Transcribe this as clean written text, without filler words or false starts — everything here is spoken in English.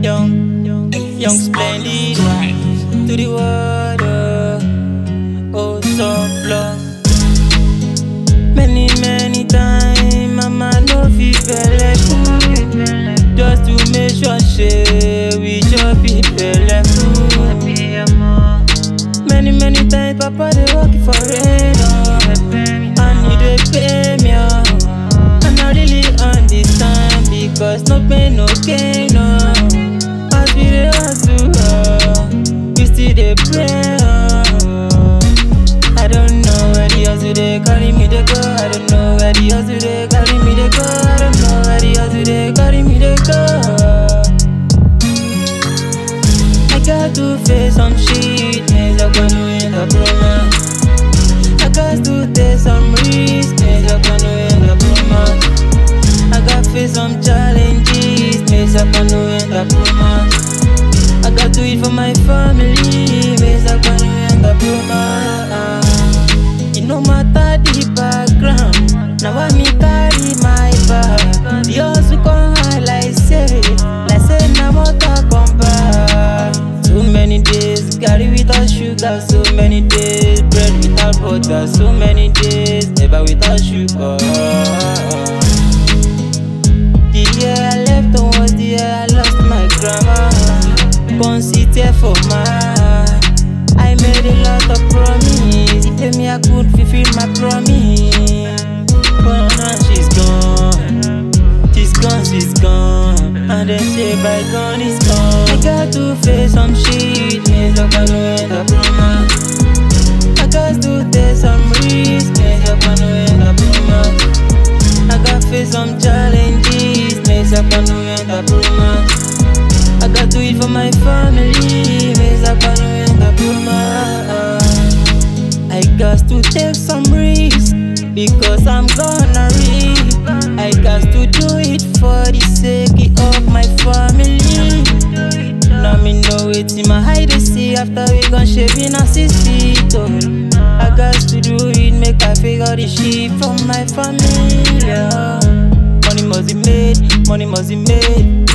Young splendid to the world, oh so plus. Many times, mama no fit belle food, just to make sure we just be belle food. Many times, papa dey work for rain, and he dey pay me, and I really understand because no pain, no gain, as we dey hustle, we still dey pray. I don't know where the hustle dey carry me dey go. I don't know where the hustle dey carry me dey go. I don't know where the hustle dey carry me dey go. I got to face some shit, mais I gonna win the promo. I got to take some risks, mais I gonna win the promo. I got to face some challenges, mais I gonna win the promo. I got to eat for my family, mais I gonna win the promo. No matter the background, now I me carry my bag. The hustle come high like say now water come back. So many days carry without sugar, so many days bread without butter, so many days never without sugar. The year I left was the year I lost my grandma. Come sit here for my. I made a lot of promise. If tell me I could fulfill my promise, but now she's gone. She's gone. And they say bygone is gone. I got to face some shit, mais I gonna win the promo. I got to take some risks, mais I gonna win the promo. I got to face some challenges, mais I gonna win the promo. I got to eat for my family, mais I gonna win the promo. I got to take some risks because I'm gonna reap. I got to do it for the sake of my family. Now me know it in my hide to see after we gon' shape in a 6 feet. I got to do it, make I figure the shit from my family. Money must be made, money must be made.